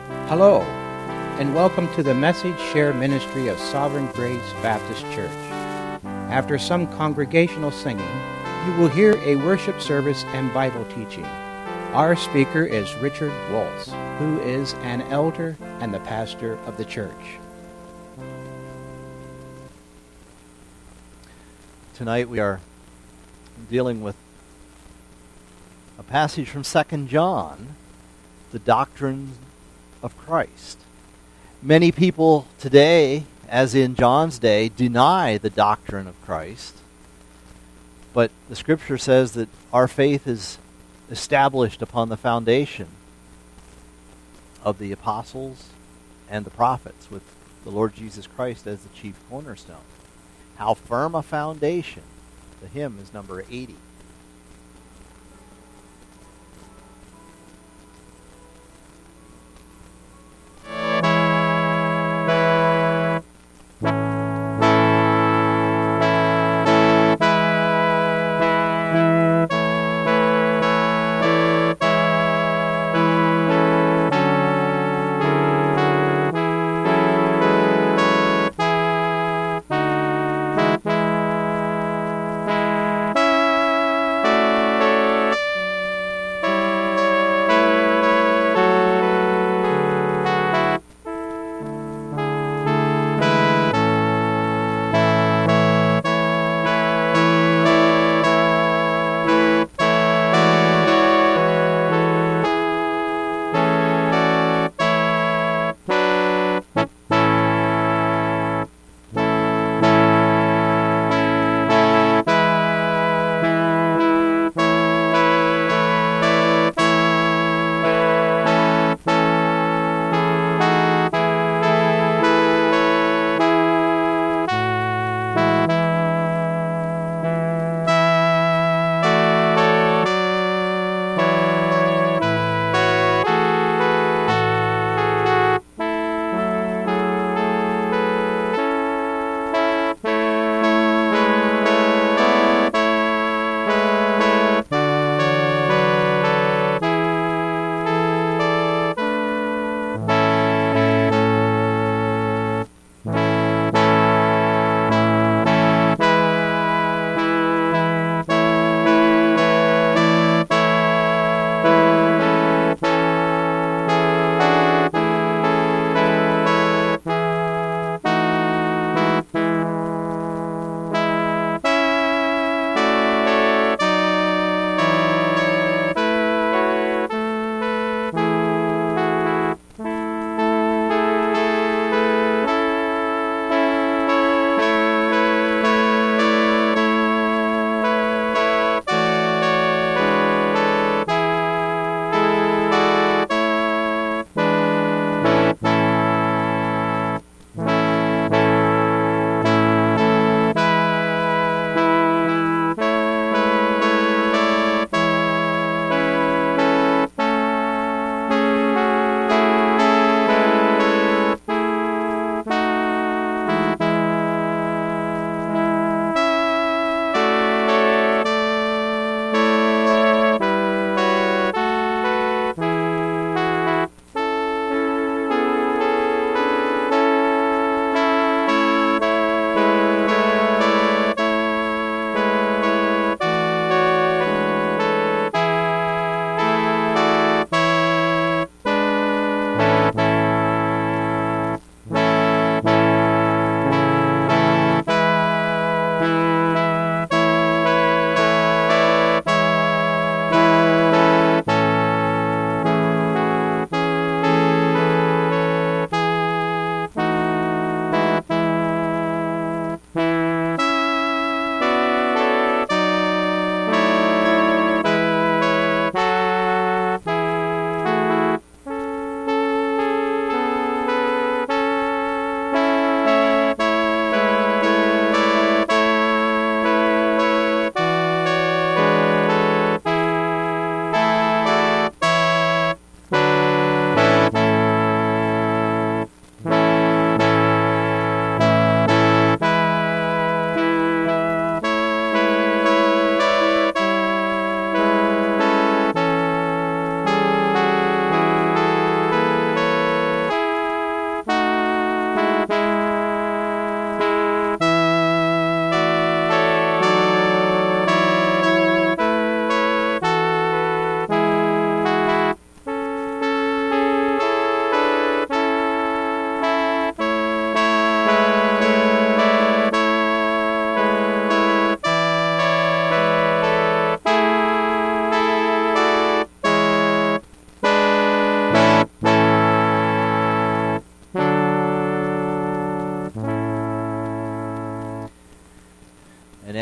Hello, and welcome to the Message Share Ministry of Sovereign Grace Baptist Church. After some congregational singing, you will hear a worship service and Bible teaching. Our speaker is Richard Waltz, who is an elder and the pastor of the church. Tonight we are dealing with a passage from 2 John, the doctrine of Christ. Many people today, as in John's day, deny the doctrine of Christ. But the Scripture says that our faith is established upon the foundation of the apostles and the prophets, with the Lord Jesus Christ as the chief cornerstone. How firm a foundation. The hymn is number 80.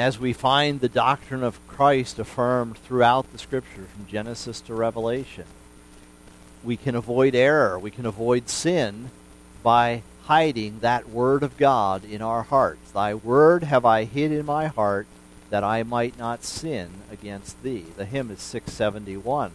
as we find the doctrine of Christ affirmed throughout the Scripture, from Genesis to Revelation, we can avoid error, we can avoid sin by hiding that Word of God in our hearts. Thy Word have I hid in my heart, that I might not sin against thee. The hymn is 671.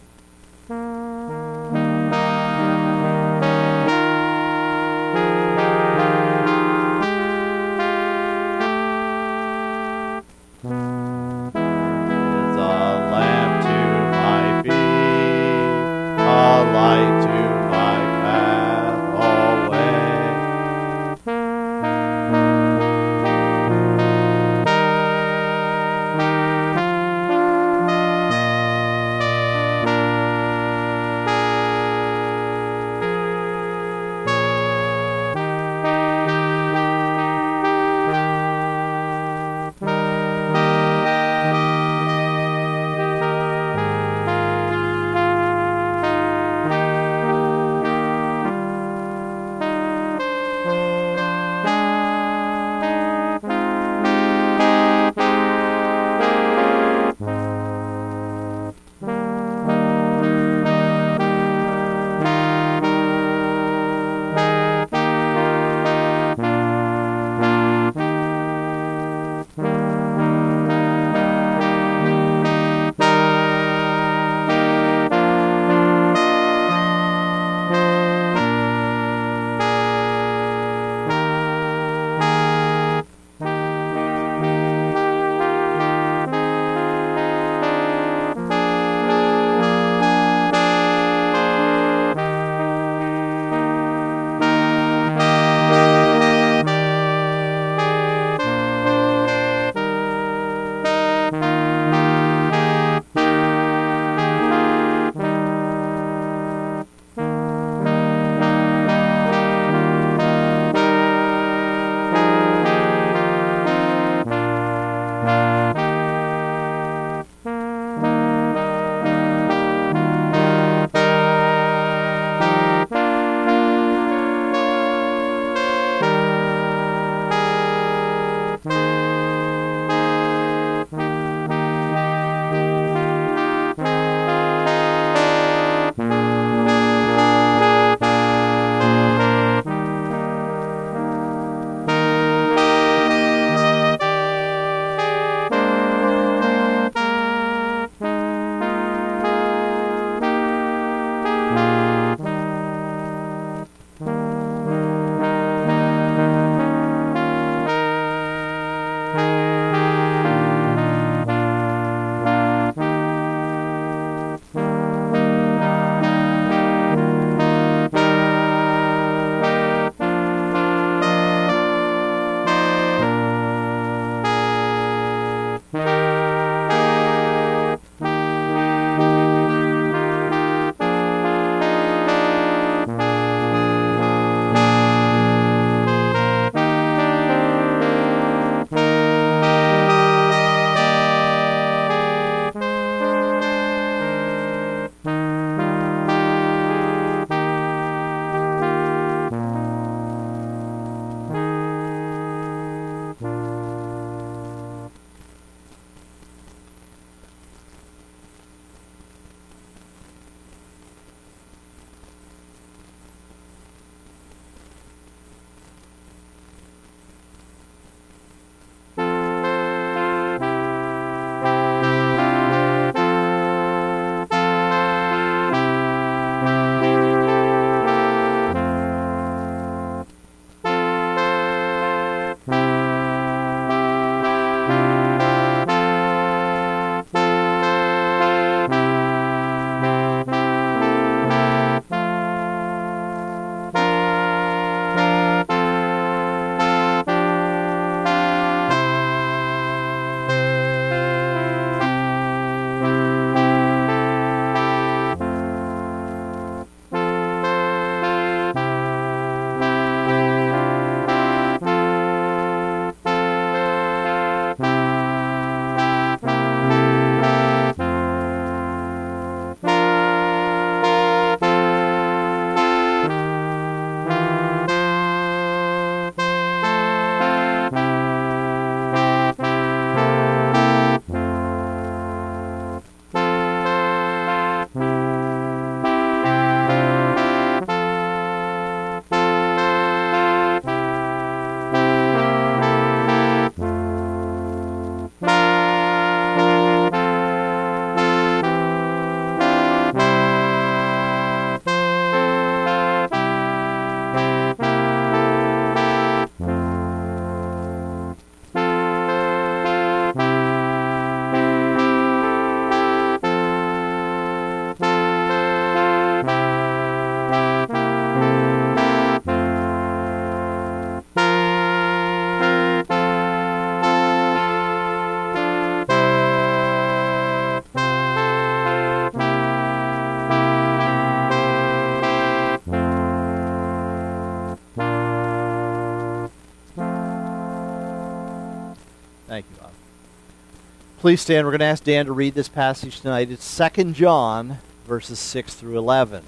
Please stand. We're going to ask Dan to read this passage tonight. It's 2 John, verses 6 through 11.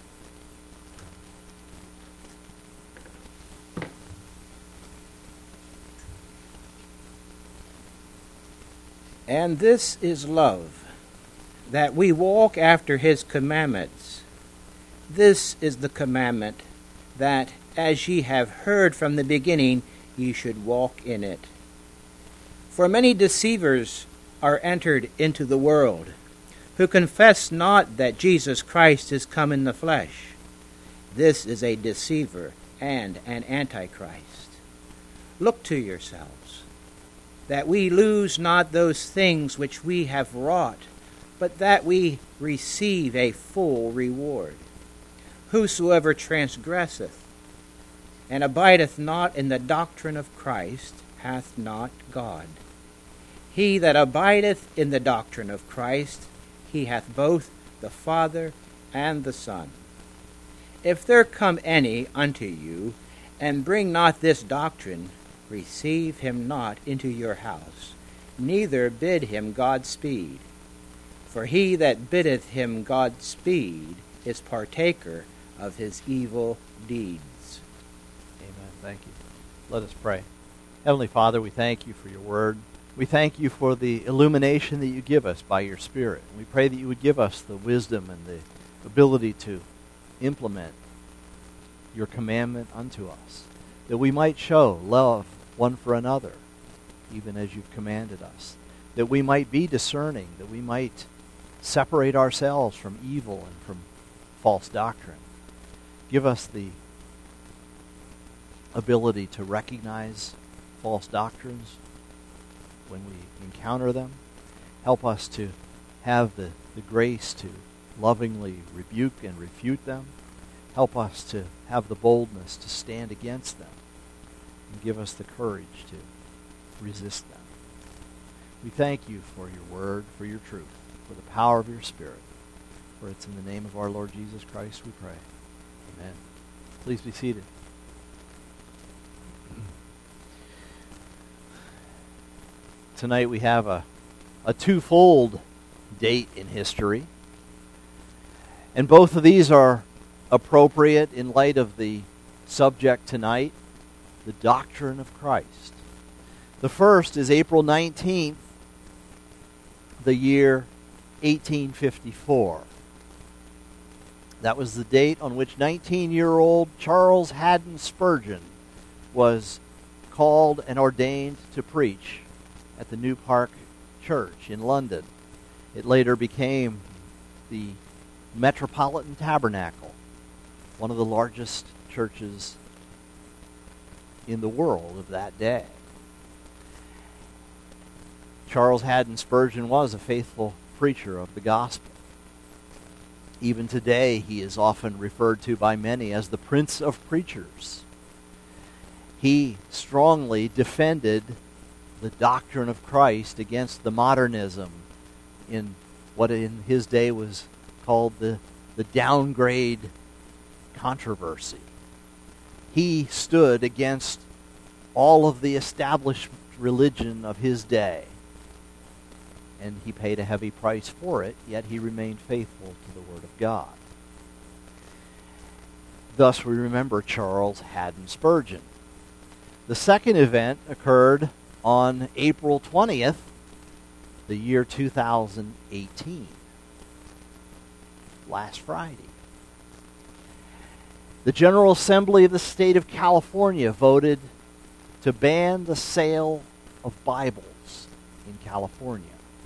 And this is love, that we walk after his commandments. This is the commandment, that, as ye have heard from the beginning, ye should walk in it. For many deceivers are entered into the world, who confess not that Jesus Christ is come in the flesh. This is a deceiver and an antichrist. Look to yourselves, that we lose not those things which we have wrought, but that we receive a full reward. Whosoever transgresseth and abideth not in the doctrine of Christ hath not God. He that abideth in the doctrine of Christ, he hath both the Father and the Son. If there come any unto you, and bring not this doctrine, receive him not into your house, neither bid him Godspeed. For he that biddeth him Godspeed is partaker of his evil deeds. Amen. Thank you. Let us pray. Heavenly Father, we thank you for your word. We thank you for the illumination that you give us by your Spirit. We pray that you would give us the wisdom and the ability to implement your commandment unto us, that we might show love one for another, even as you've commanded us, that we might be discerning, that we might separate ourselves from evil and from false doctrine. Give us the ability to recognize false doctrines when we encounter them. Help us to have the grace to lovingly rebuke and refute them. Help us to have the boldness to stand against them. And give us the courage to resist them. We thank you for your word, for your truth, for the power of your Spirit. For it's in the name of our Lord Jesus Christ we pray. Amen. Please be seated. Tonight we have a twofold date in history. And both of these are appropriate in light of the subject tonight, the doctrine of Christ. The first is April 19th, the year 1854. That was the date on which 19-year-old Charles Haddon Spurgeon was called and ordained to preach at the New Park Church in London. It later became the Metropolitan Tabernacle, one of the largest churches in the world of that day. Charles Haddon Spurgeon was a faithful preacher of the gospel. Even today, he is often referred to by many as the Prince of Preachers. He strongly defended the doctrine of Christ against the modernism in what in his day was called the downgrade controversy. He stood against all of the established religion of his day, and he paid a heavy price for it, yet he remained faithful to the Word of God. Thus we remember Charles Haddon Spurgeon. The second event occurred on April 20th, the year 2018, last Friday. The General Assembly of the State of California voted to ban the sale of Bibles in California,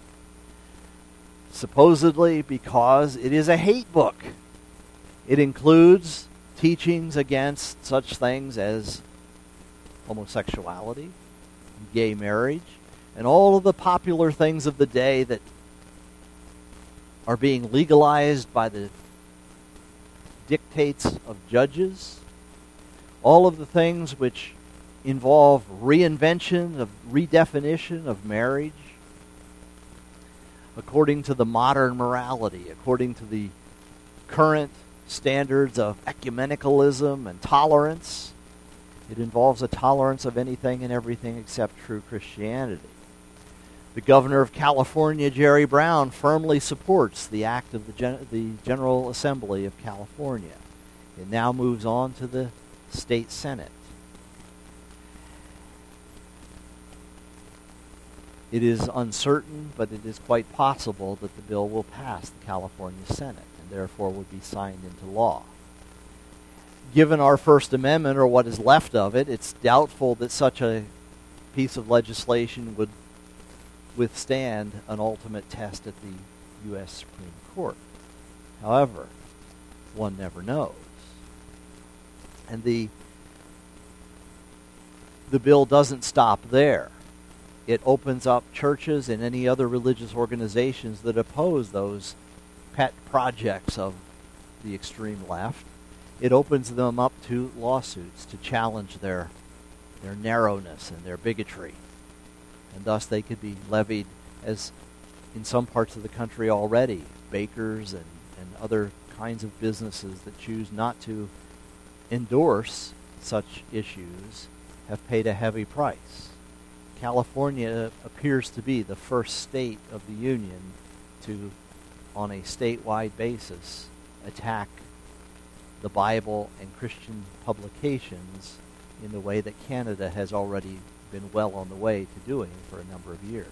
supposedly because it is a hate book. It includes teachings against such things as homosexuality, gay marriage, and all of the popular things of the day that are being legalized by the dictates of judges. All of the things which involve reinvention, of redefinition of marriage according to the modern morality, according to the current standards of ecumenicalism and tolerance. It involves a tolerance of anything and everything except true Christianity. The governor of California, Jerry Brown, firmly supports the act of the General Assembly of California. It now moves on to the state Senate. It is uncertain, but it is quite possible that the bill will pass the California Senate and therefore would be signed into law. Given our First Amendment, or what is left of it, it's doubtful that such a piece of legislation would withstand an ultimate test at the U.S. Supreme Court. However, one never knows. And the bill doesn't stop there. It opens up churches and any other religious organizations that oppose those pet projects of the extreme left. It opens them up to lawsuits to challenge their narrowness and their bigotry. And thus they could be levied, as in some parts of the country already, bakers and other kinds of businesses that choose not to endorse such issues have paid a heavy price. California appears to be the first state of the union to, on a statewide basis, attack the Bible and Christian publications in the way that Canada has already been well on the way to doing for a number of years.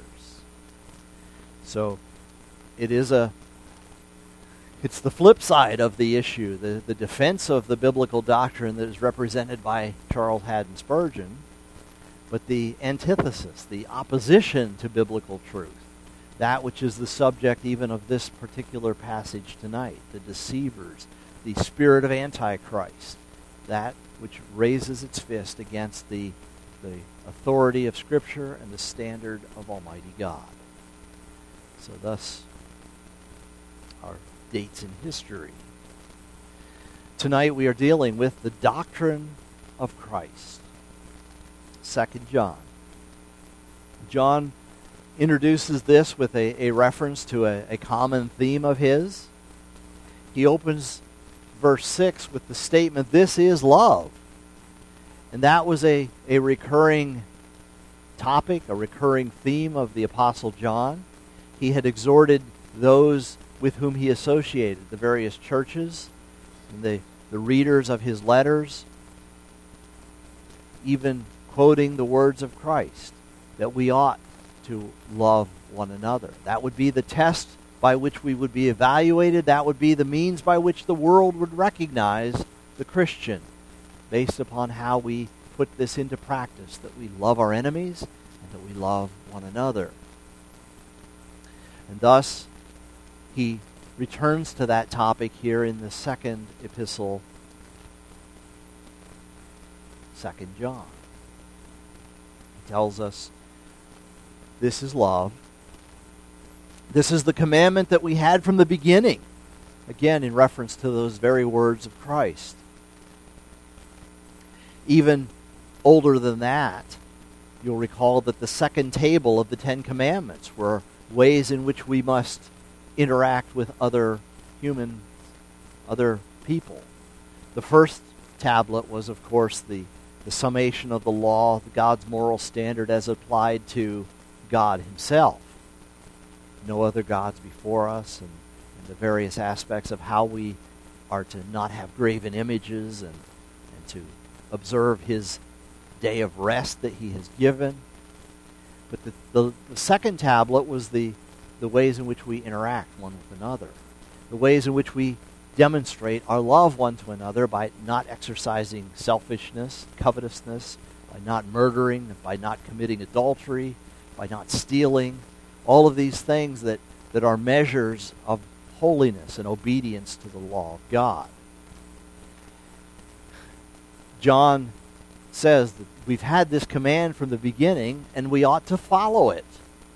So it's the flip side of the issue, the defense of the biblical doctrine that is represented by Charles Haddon Spurgeon, but the antithesis, the opposition to biblical truth, that which is the subject even of this particular passage tonight, the deceivers, the spirit of Antichrist, that which raises its fist against the authority of Scripture and the standard of Almighty God. So thus, our dates in history. Tonight we are dealing with the doctrine of Christ. 2 John. John introduces this with a reference to a common theme of his. He opens verse 6 with the statement, "This is love." And that was a recurring topic, a recurring theme of the Apostle John. He had exhorted those with whom he associated, the various churches, and the readers of his letters, even quoting the words of Christ, that we ought to love one another. That would be the test by which we would be evaluated. That would be the means by which the world would recognize the Christian, based upon how we put this into practice, that we love our enemies and that we love one another. And thus, he returns to that topic here in the second epistle, 2 John. He tells us, this is love. This is the commandment that we had from the beginning. Again, in reference to those very words of Christ. Even older than that, you'll recall that the second table of the Ten Commandments were ways in which we must interact with other people. The first tablet was, of course, the summation of the law, God's moral standard as applied to God himself. No other gods before us, and the various aspects of how we are to not have graven images and to observe his day of rest that he has given. But the second tablet was the ways in which we interact one with another, the ways in which we demonstrate our love one to another by not exercising selfishness, covetousness, by not murdering, by not committing adultery, by not stealing, all of these things that are measures of holiness and obedience to the law of God. John says that we've had this command from the beginning and we ought to follow it.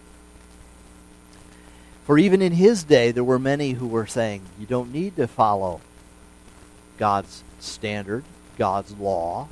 For even in his day, there were many who were saying, you don't need to follow God's standard, God's law.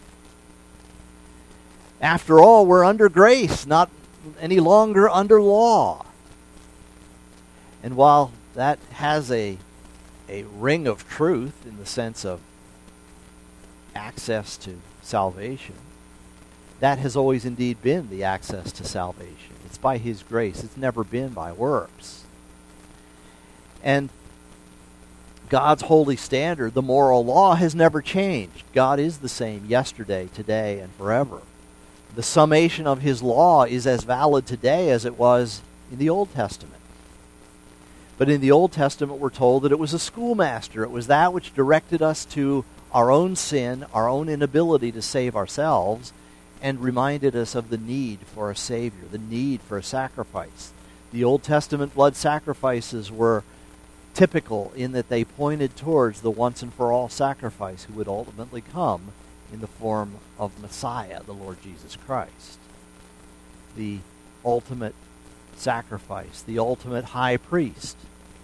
After all, we're under grace, not any longer under law. And while that has a ring of truth in the sense of access to salvation, that has always indeed been the access to salvation. It's by his grace. It's never been by works. And God's holy standard, the moral law, has never changed. God is the same yesterday, today, and forever. The summation of his law is as valid today as it was in the Old Testament. But in the Old Testament, we're told that it was a schoolmaster. It was that which directed us to our own sin, our own inability to save ourselves, and reminded us of the need for a Savior, the need for a sacrifice. The Old Testament blood sacrifices were typical in that they pointed towards the once-and-for-all sacrifice who would ultimately come in the form of Messiah, the Lord Jesus Christ. The ultimate sacrifice, the ultimate high priest.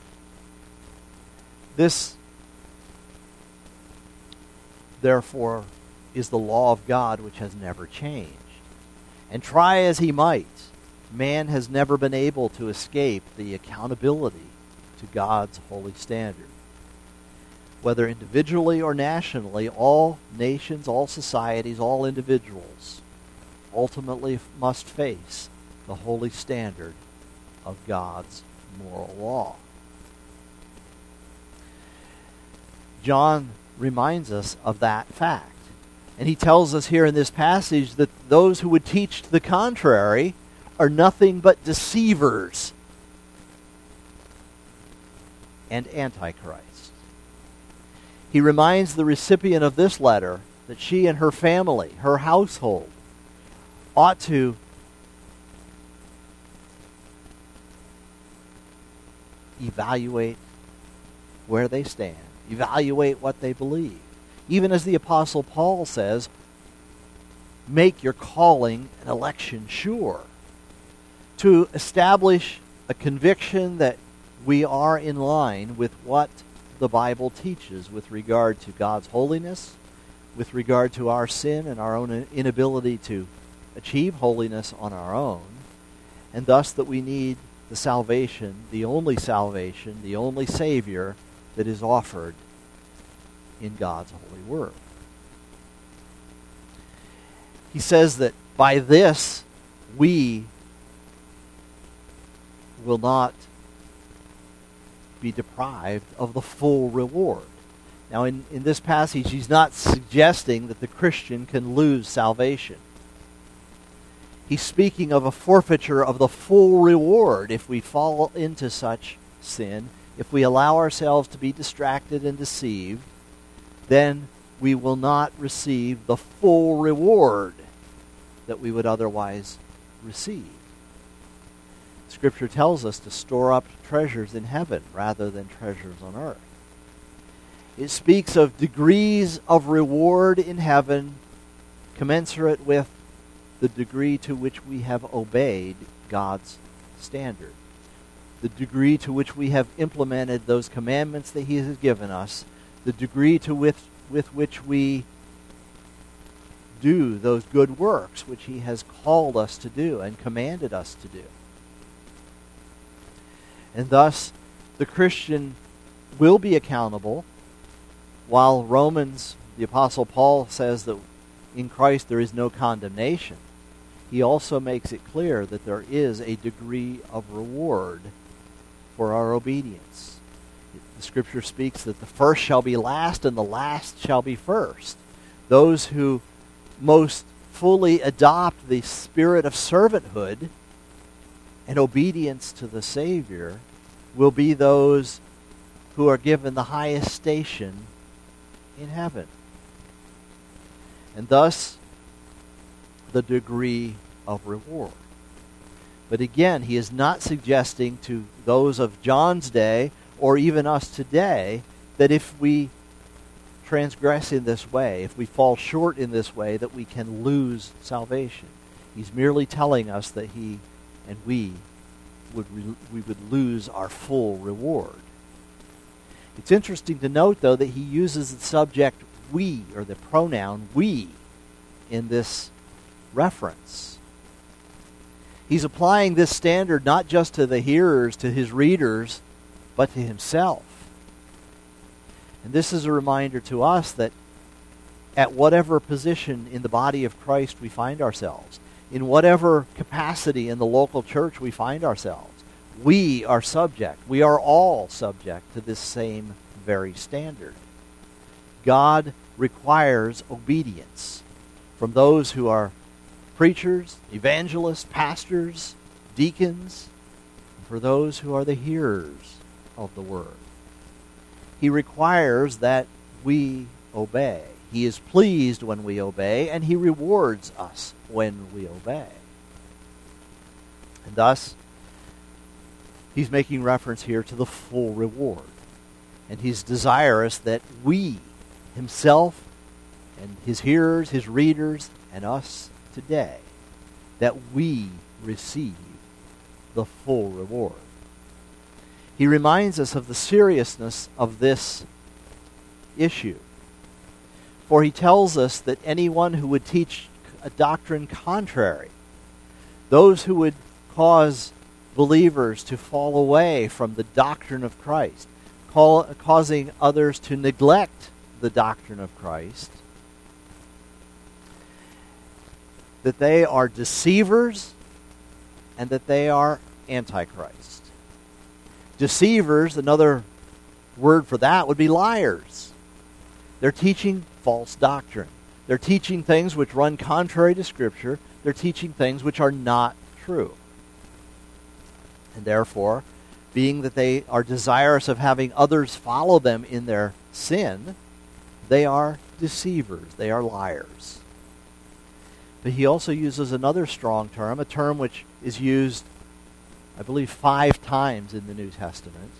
This, therefore, is the law of God which has never changed. And try as he might, man has never been able to escape the accountability to God's holy standard. Whether individually or nationally, all nations, all societies, all individuals ultimately must face the holy standard of God's moral law. John reminds us of that fact. And he tells us here in this passage that those who would teach to the contrary are nothing but deceivers and antichrist. He reminds the recipient of this letter that she and her family, her household, ought to evaluate where they stand, evaluate what they believe. Even as the Apostle Paul says, make your calling and election sure. To establish a conviction that we are in line with what the Bible teaches with regard to God's holiness, with regard to our sin and our own inability to achieve holiness on our own, and thus that we need the salvation, the only Savior that is offered in God's holy word. He says that by this we will not be deprived of the full reward. Now in this passage he's not suggesting that the Christian can lose salvation. He's speaking of a forfeiture of the full reward if we fall into such sin, if we allow ourselves to be distracted and deceived, then we will not receive the full reward that we would otherwise receive. Scripture tells us to store up treasures in heaven rather than treasures on earth. It speaks of degrees of reward in heaven commensurate with the degree to which we have obeyed God's standard, the degree to which we have implemented those commandments that he has given us, the degree to with which we do those good works which he has called us to do and commanded us to do. And thus, the Christian will be accountable, while Romans, the Apostle Paul says that in Christ there is no condemnation. He also makes it clear that there is a degree of reward for our obedience. The Scripture speaks that the first shall be last and the last shall be first. Those who most fully adopt the spirit of servanthood and obedience to the Savior will be those who are given the highest station in heaven. And thus, the degree of reward. But again, he is not suggesting to those of John's day or even us today that if we transgress in this way, if we fall short in this way, that we can lose salvation. He's merely telling us that he and we would lose our full reward. It's interesting to note, though, that he uses the subject we, or the pronoun we, in this reference. He's applying this standard not just to the hearers, to his readers, but to himself. And this is a reminder to us that at whatever position in the body of Christ we find ourselves, in whatever capacity in the local church we find ourselves, we are all subject to this same very standard. God requires obedience from those who are preachers, evangelists, pastors, deacons, and for those who are the hearers of the word. He requires that we obey. He is pleased when we obey, and he rewards us when we obey. And thus, he's making reference here to the full reward. And he's desirous that we, himself, and his hearers, his readers, and us today, that we receive the full reward. He reminds us of the seriousness of this issue. For he tells us that anyone who would teach a doctrine contrary, those who would cause believers to fall away from the doctrine of Christ, causing others to neglect the doctrine of Christ, that they are deceivers and that they are antichrist. Deceivers, another word for that would be liars. They're teaching false doctrine. They're teaching things which run contrary to Scripture. They're teaching things which are not true. And therefore, being that they are desirous of having others follow them in their sin, they are deceivers. They are liars. But he also uses another strong term, a term which is used, I believe, 5 times in the New Testament: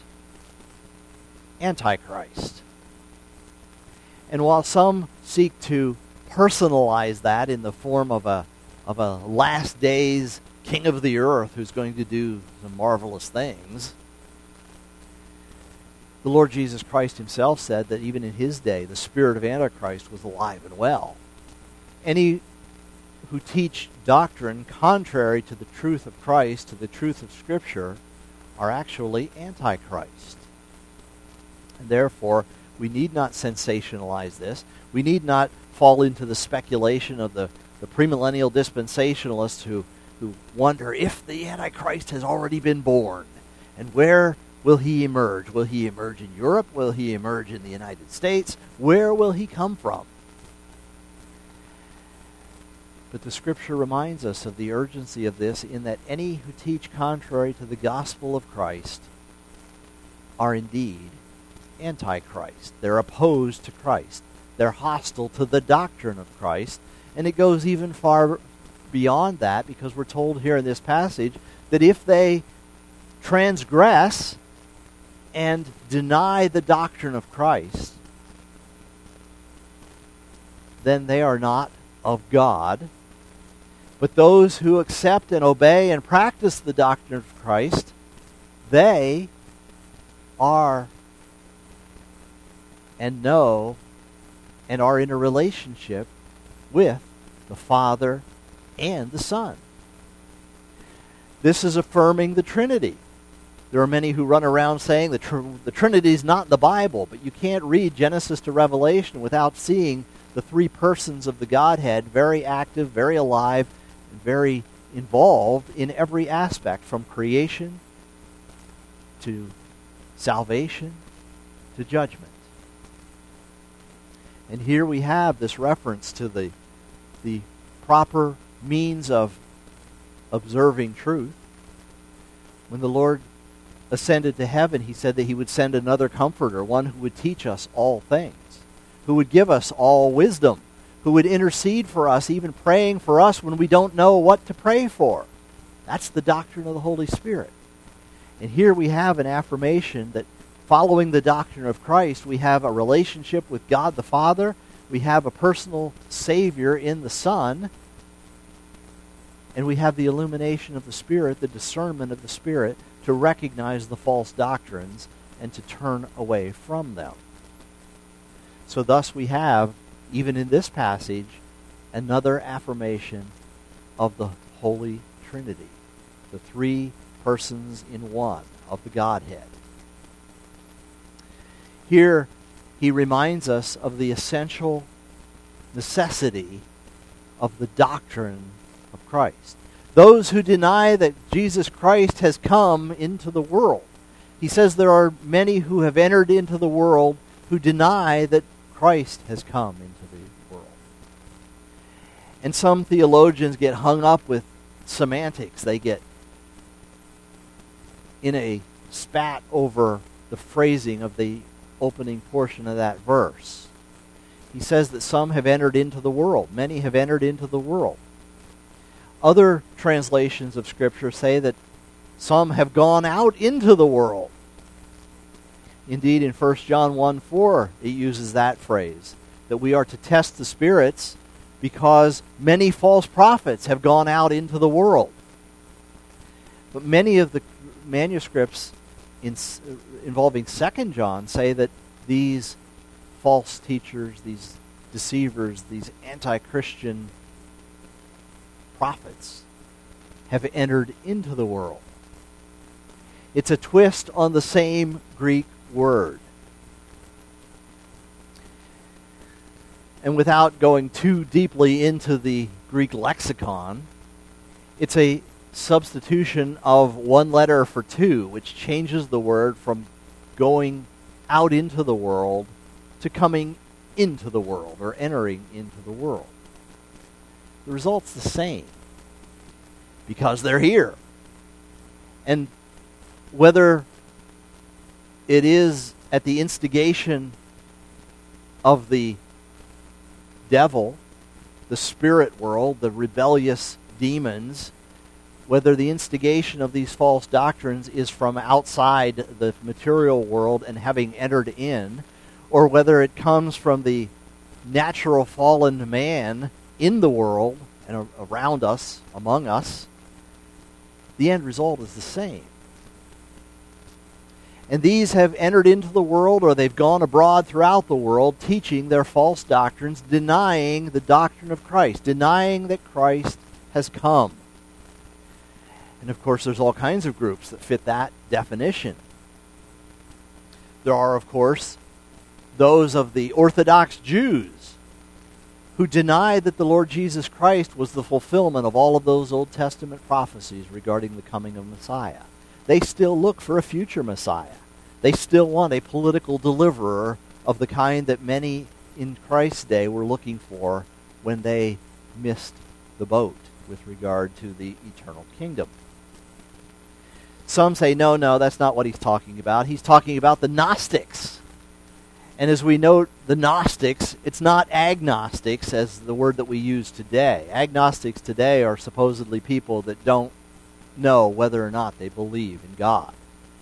Antichrist. And while some seek to personalize that in the form of a last days king of the earth who's going to do some marvelous things, the Lord Jesus Christ himself said that even in his day, the spirit of Antichrist was alive and well. Any who teach doctrine contrary to the truth of Christ, to the truth of Scripture, are actually Antichrist. And therefore, we need not sensationalize this. We need not fall into the speculation of the premillennial dispensationalists who wonder if the Antichrist has already been born. And where will he emerge? Will he emerge in Europe? Will he emerge in the United States? Where will he come from? But the Scripture reminds us of the urgency of this in that any who teach contrary to the gospel of Christ are indeed Antichrist. They're opposed to Christ. They're hostile to the doctrine of Christ. And it goes even far beyond that, because we're told here in this passage that if they transgress and deny the doctrine of Christ, then they are not of God. But those who accept and obey and practice the doctrine of Christ, they are and know and are in a relationship with the Father and the Son. This is affirming the Trinity. There are many who run around saying the Trinity is not in the Bible, but you can't read Genesis to Revelation without seeing the 3 persons of the Godhead very active, very alive, and very involved in every aspect, from creation to salvation to judgment. And here we have this reference to the proper means of observing truth. When the Lord ascended to heaven, he said that he would send another comforter, one who would teach us all things, who would give us all wisdom, who would intercede for us, even praying for us when we don't know what to pray for. That's the doctrine of the Holy Spirit. And here we have an affirmation that following the doctrine of Christ, we have a relationship with God the Father, we have a personal Savior in the Son, and we have the illumination of the Spirit, the discernment of the Spirit, to recognize the false doctrines and to turn away from them. So thus we have, even in this passage, another affirmation of the Holy Trinity, the 3 persons in one of the Godhead. Here he reminds us of the essential necessity of the doctrine of Christ. Those who deny that Jesus Christ has come into the world. He says there are many who have entered into the world who deny that Christ has come into the world. And some theologians get hung up with semantics. They get in a spat over the phrasing of the opening portion of that verse. He says that some have entered into the world. Many have entered into the world. Other translations of Scripture say that some have gone out into the world. Indeed, in 1 John 1:4, it uses that phrase, that we are to test the spirits because many false prophets have gone out into the world. But many of the manuscripts involving 2 John say that these false teachers, these deceivers, these anti-Christian prophets have entered into the world. It's a twist on the same Greek word. And without going too deeply into the Greek lexicon, it's a substitution of one letter for two, which changes the word from going out into the world to coming into the world or entering into the world. The result's the same because they're here. And whether it is at the instigation of the devil, the spirit world, the rebellious demons, whether the instigation of these false doctrines is from outside the material world and having entered in, or whether it comes from the natural fallen man in the world and around us, among us, the end result is the same. And these have entered into the world, or they've gone abroad throughout the world, teaching their false doctrines, denying the doctrine of Christ, denying that Christ has come. And of course, there's all kinds of groups that fit that definition. There are, of course, those of the Orthodox Jews who deny that the Lord Jesus Christ was the fulfillment of all of those Old Testament prophecies regarding the coming of Messiah. They still look for a future Messiah. They still want a political deliverer of the kind that many in Christ's day were looking for when they missed the boat with regard to the eternal kingdom. Some say, no, that's not what he's talking about. He's talking about the Gnostics. And as we note, the Gnostics, it's not agnostics as the word that we use today. Agnostics today are supposedly people that don't know whether or not they believe in God.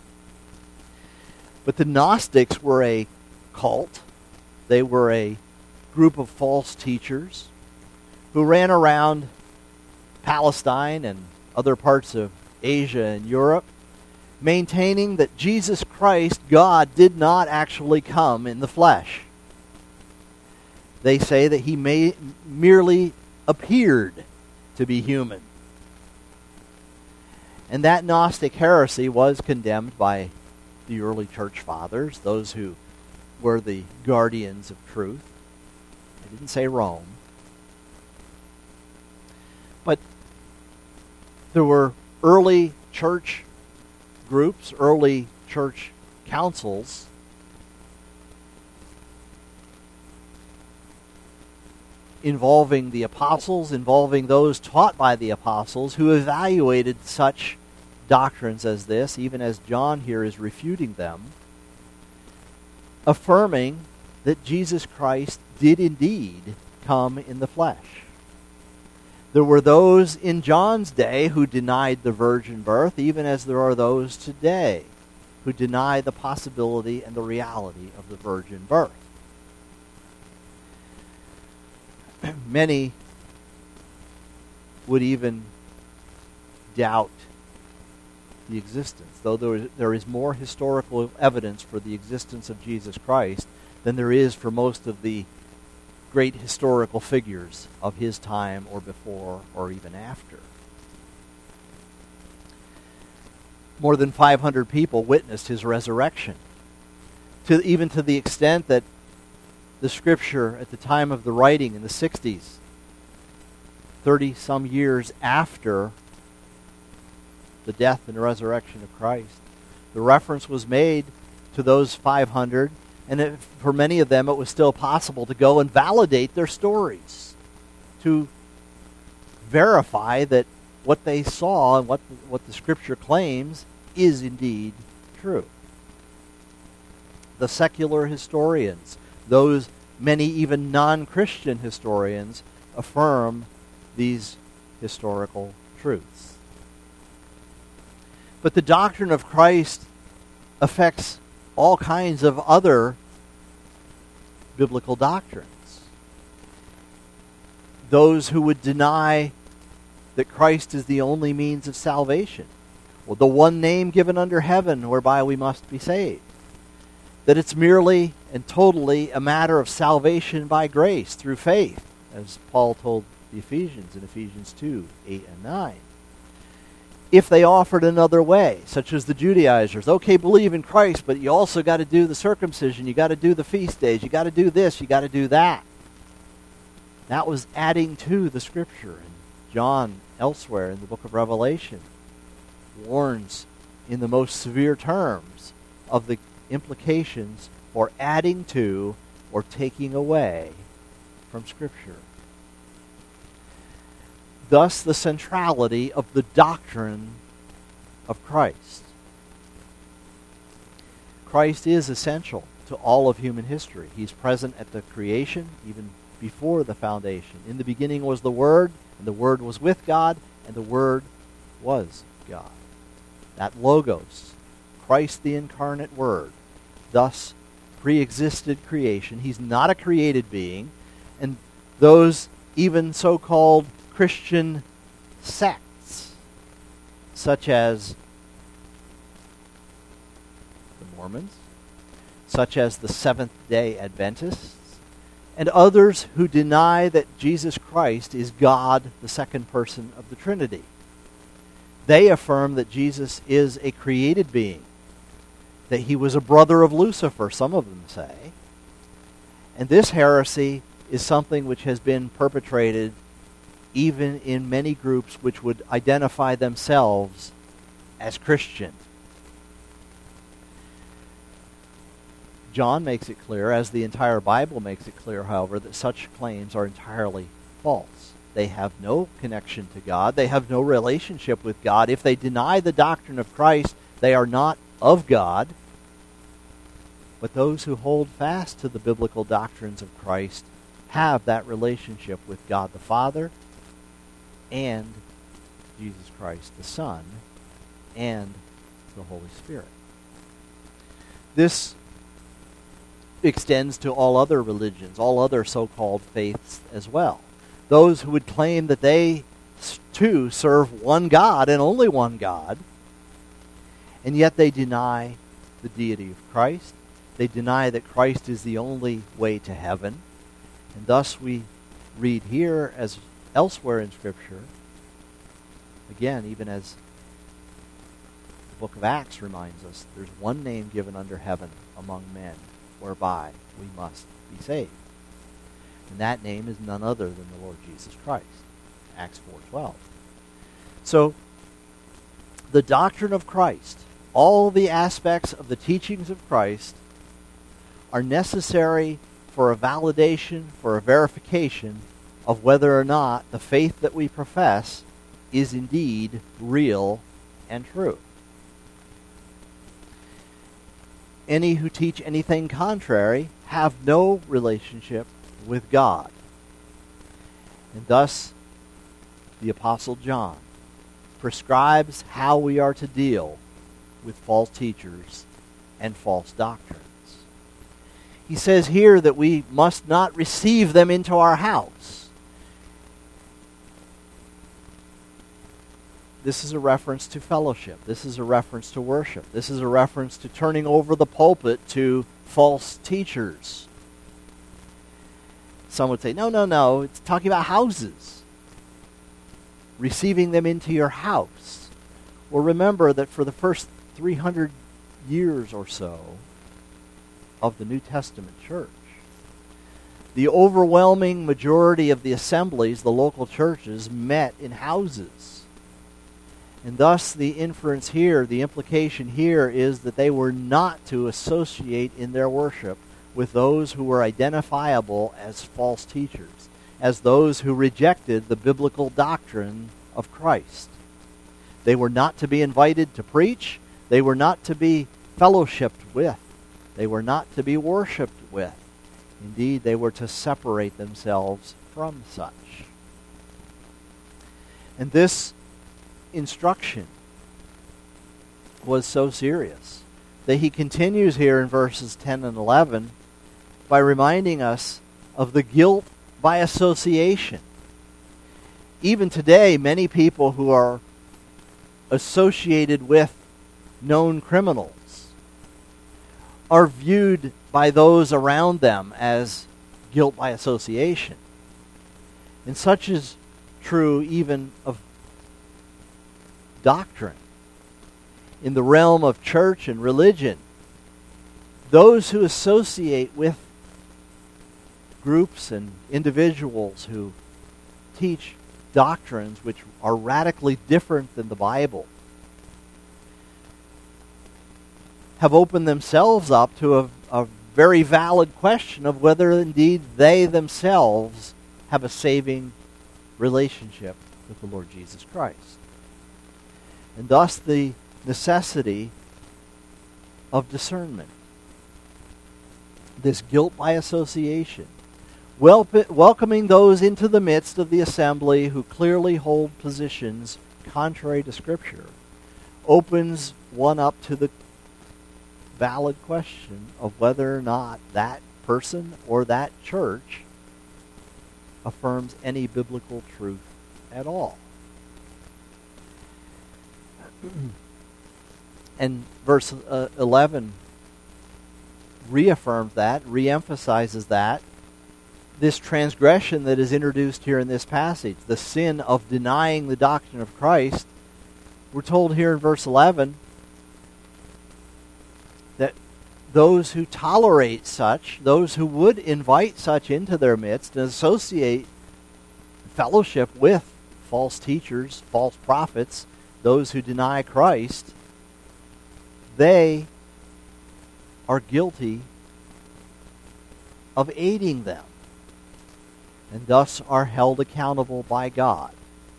But the Gnostics were a cult. They were a group of false teachers who ran around Palestine and other parts of Asia and Europe, maintaining that Jesus Christ, God, did not actually come in the flesh. They say that he merely appeared to be human. And that Gnostic heresy was condemned by the early church fathers, those who were the guardians of truth. I didn't say Rome. But there were early church groups, early church councils involving the apostles, involving those taught by the apostles, who evaluated such doctrines as this, even as John here is refuting them, affirming that Jesus Christ did indeed come in the flesh. There were those in John's day who denied the virgin birth, even as there are those today who deny the possibility and the reality of the virgin birth. Many would even doubt the existence, though there is more historical evidence for the existence of Jesus Christ than there is for most of the great historical figures of his time or before or even after. More than 500 people witnessed his resurrection, even to the extent that the Scripture at the time of the writing in the 60s, 30-some years after the death and resurrection of Christ. The reference was made to those 500, and for many of them it was still possible to go and validate their stories, to verify that what they saw and what the Scripture claims is indeed true. The secular historians, those many even non-Christian historians, affirm these historical truths. But the doctrine of Christ affects all kinds of other biblical doctrines. Those who would deny that Christ is the only means of salvation, well, the one name given under heaven whereby we must be saved, that it's merely and totally a matter of salvation by grace through faith, as Paul told the Ephesians in Ephesians 2, 8 and 9. If they offered another way, such as the Judaizers, okay, believe in Christ, but you also got to do the circumcision, you got to do the feast days, you got to do this, you got to do that. That was adding to the Scripture. And John, elsewhere in the book of Revelation, warns in the most severe terms of the implications for adding to or taking away from Scripture. Thus, the centrality of the doctrine of Christ. Christ is essential to all of human history. He's present at the creation, even before the foundation. In the beginning was the Word, and the Word was with God, and the Word was God. That Logos, Christ the incarnate Word, thus pre-existed creation. He's not a created being, and those even so-called Christian sects, such as the Mormons, such as the Seventh-day Adventists, and others who deny that Jesus Christ is God, the second person of the Trinity. They affirm that Jesus is a created being, that he was a brother of Lucifer, some of them say. And this heresy is something which has been perpetrated even in many groups which would identify themselves as Christian. John makes it clear, as the entire Bible makes it clear, however, that such claims are entirely false. They have no connection to God. They have no relationship with God. If they deny the doctrine of Christ, they are not of God. But those who hold fast to the biblical doctrines of Christ have that relationship with God the Father and Jesus Christ the Son and the Holy Spirit. This extends to all other religions, all other so-called faiths as well. Those who would claim that they too serve one God and only one God, and yet they deny the deity of Christ. They deny that Christ is the only way to heaven. And thus we read here, as elsewhere in Scripture, again, even as the book of Acts reminds us, there's one name given under heaven among men whereby we must be saved. And that name is none other than the Lord Jesus Christ. Acts 4:12. So, the doctrine of Christ, all the aspects of the teachings of Christ, are necessary for a validation, for a verification of whether or not the faith that we profess is indeed real and true. Any who teach anything contrary have no relationship with God. And thus, the Apostle John prescribes how we are to deal with false teachers and false doctrines. He says here that we must not receive them into our house. This is a reference to fellowship. This is a reference to worship. This is a reference to turning over the pulpit to false teachers. Some would say, no, it's talking about houses. Receiving them into your house. Well, remember that for the first 300 years or so of the New Testament church, the overwhelming majority of the assemblies, the local churches, met in houses. And thus the inference here, the implication here is that they were not to associate in their worship with those who were identifiable as false teachers, as those who rejected the biblical doctrine of Christ. They were not to be invited to preach. They were not to be fellowshipped with. They were not to be worshipped with. Indeed, they were to separate themselves from such. And this instruction was so serious that he continues here in verses 10 and 11 by reminding us of the guilt by association. Even today, many people who are associated with known criminals are viewed by those around them as guilt by association. And such is true even of doctrine. In the realm of church and religion, those who associate with groups and individuals who teach doctrines which are radically different than the Bible have opened themselves up to a very valid question of whether indeed they themselves have a saving relationship with the Lord Jesus Christ. And thus the necessity of discernment. This guilt by association. Welcoming those into the midst of the assembly who clearly hold positions contrary to Scripture opens one up to the valid question of whether or not that person or that church affirms any biblical truth at all. And verse 11 reaffirms that, reemphasizes that. This transgression that is introduced here in this passage, the sin of denying the doctrine of Christ, we're told here in verse 11 that those who tolerate such, those who would invite such into their midst and associate fellowship with false teachers, false prophets, those who deny Christ, they are guilty of aiding them, and thus are held accountable by God.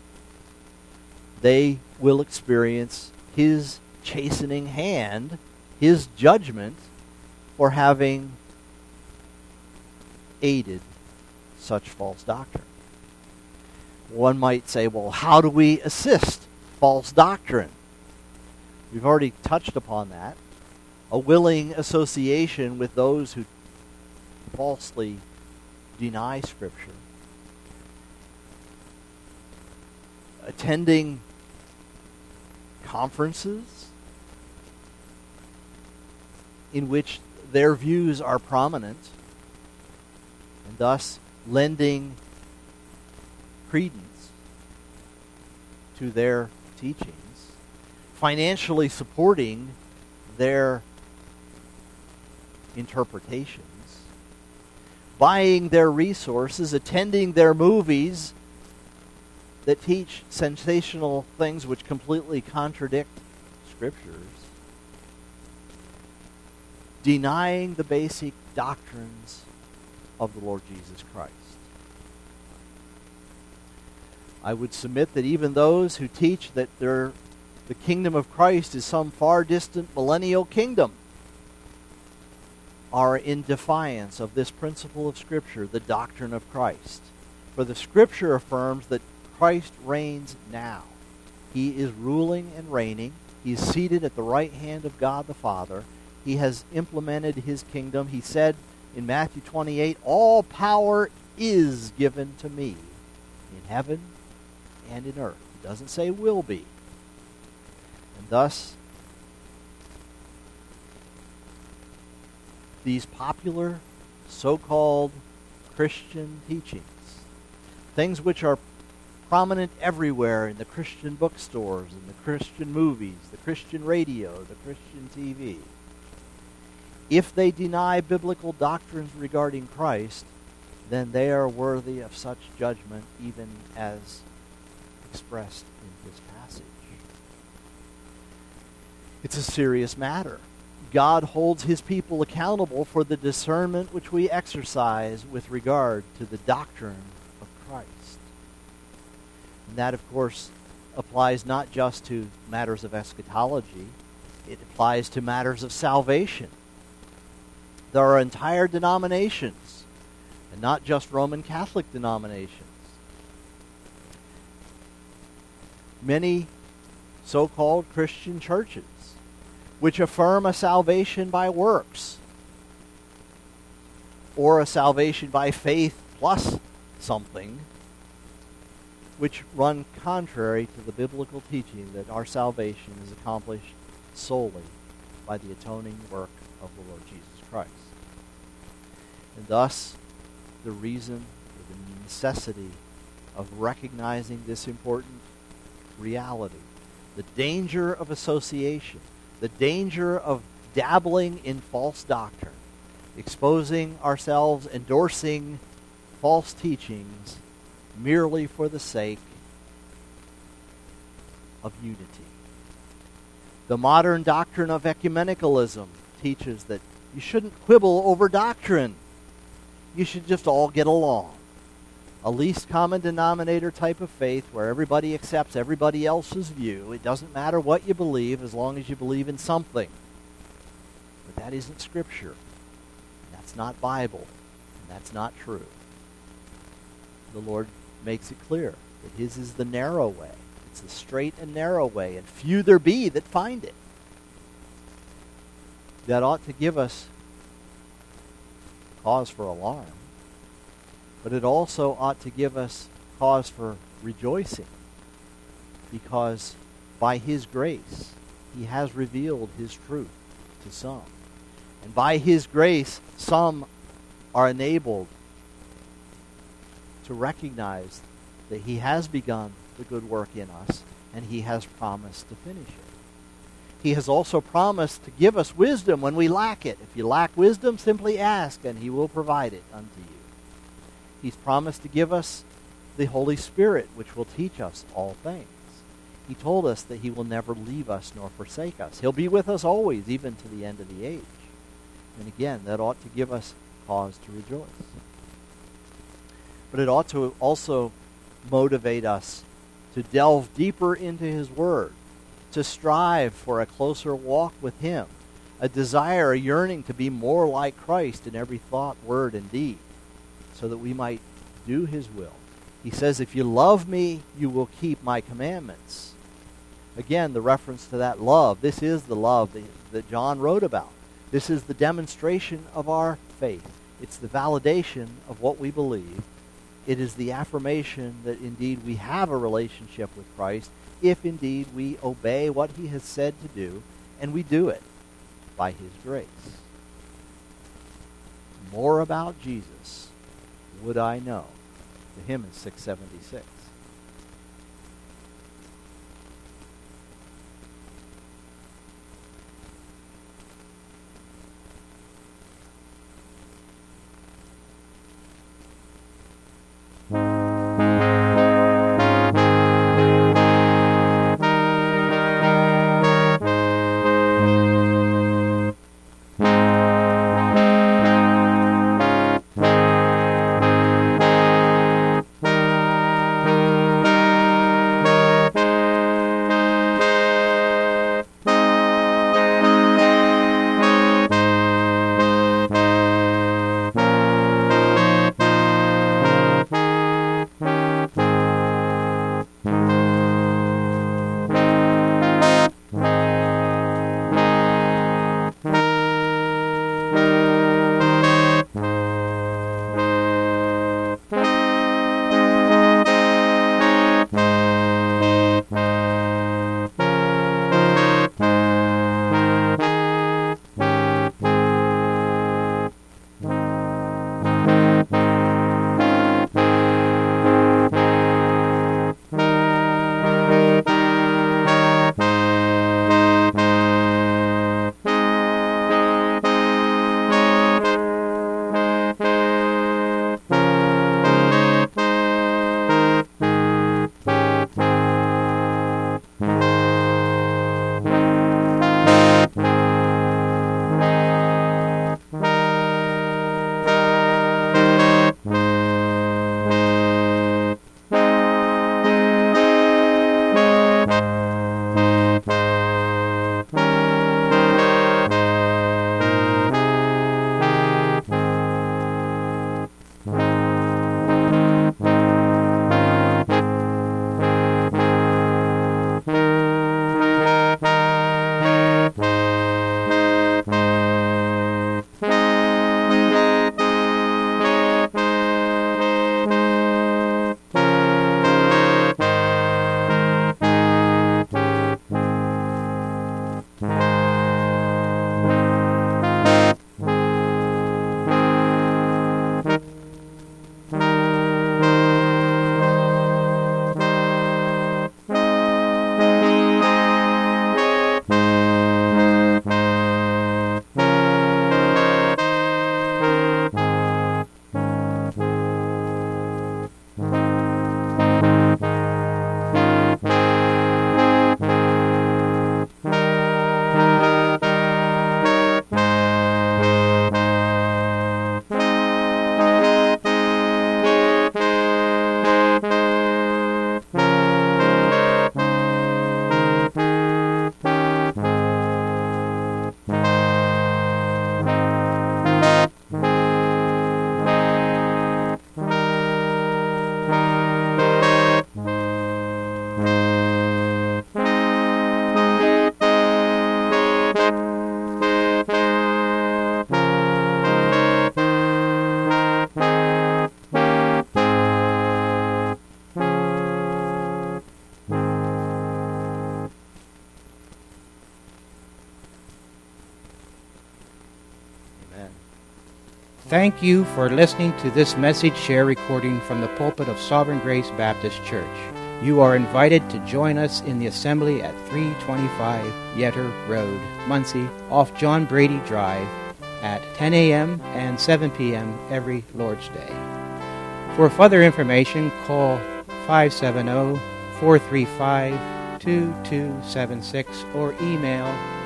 They will experience His chastening hand, His judgment, for having aided such false doctrine. One might say, well, how do we assist false doctrine? We've already touched upon that. A willing association with those who falsely deny Scripture. Attending conferences in which their views are prominent, and thus lending credence to their teachings, financially supporting their interpretations, buying their resources, attending their movies that teach sensational things which completely contradict Scriptures, denying the basic doctrines of the Lord Jesus Christ. I would submit that even those who teach that the kingdom of Christ is some far distant millennial kingdom are in defiance of this principle of Scripture, the doctrine of Christ. For the Scripture affirms that Christ reigns now. He is ruling and reigning. He is seated at the right hand of God the Father. He has implemented His kingdom. He said in Matthew 28, all power is given to me in heaven and in earth. It doesn't say will be. And thus, these popular so-called Christian teachings, things which are prominent everywhere in the Christian bookstores, in the Christian movies, the Christian radio, the Christian TV, if they deny biblical doctrines regarding Christ, then they are worthy of such judgment even as expressed in this passage. It's a serious matter. God holds his people accountable for the discernment which we exercise with regard to the doctrine of Christ. And that, of course, applies not just to matters of eschatology, it applies to matters of salvation. There are entire denominations, and not just Roman Catholic denominations. Many so-called Christian churches which affirm a salvation by works, or a salvation by faith plus something, which run contrary to the biblical teaching that our salvation is accomplished solely by the atoning work of the Lord Jesus Christ. And thus, the reason, or the necessity of recognizing this important reality, the danger of association, the danger of dabbling in false doctrine, exposing ourselves, endorsing false teachings merely for the sake of unity. The modern doctrine of ecumenicalism teaches that you shouldn't quibble over doctrine. You should just all get along. A least common denominator type of faith where everybody accepts everybody else's view. It doesn't matter what you believe as long as you believe in something. But that isn't Scripture. That's not Bible. And that's not true. The Lord makes it clear that his is the narrow way. It's the straight and narrow way, and few there be that find it. That ought to give us cause for alarm. But it also ought to give us cause for rejoicing, because by his grace, he has revealed his truth to some. And by his grace, some are enabled to recognize that he has begun the good work in us, and he has promised to finish it. He has also promised to give us wisdom when we lack it. If you lack wisdom, simply ask, and he will provide it unto you. He's promised to give us the Holy Spirit, which will teach us all things. He told us that he will never leave us nor forsake us. He'll be with us always, even to the end of the age. And again, that ought to give us cause to rejoice. But it ought to also motivate us to delve deeper into his word, to strive for a closer walk with him, a desire, a yearning to be more like Christ in every thought, word, and deed, so that we might do his will. He says, if you love me, you will keep my commandments. Again, the reference to that love. This is the love that John wrote about. This is the demonstration of our faith. It's the validation of what we believe. It is the affirmation that indeed we have a relationship with Christ, if indeed we obey what he has said to do, and we do it by his grace. More about Jesus would I know. The hymn is 676. Thank you for listening to this message share recording from the pulpit of Sovereign Grace Baptist Church. You are invited to join us in the assembly at 325 Yetter Road, Muncie, off John Brady Drive at 10 a.m. and 7 p.m. every Lord's Day. For further information, call 570-435-2276 or email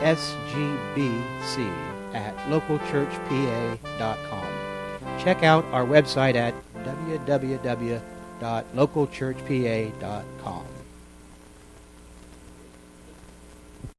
sgbc@localchurchpa.com. Check out our website at www.localchurchpa.com.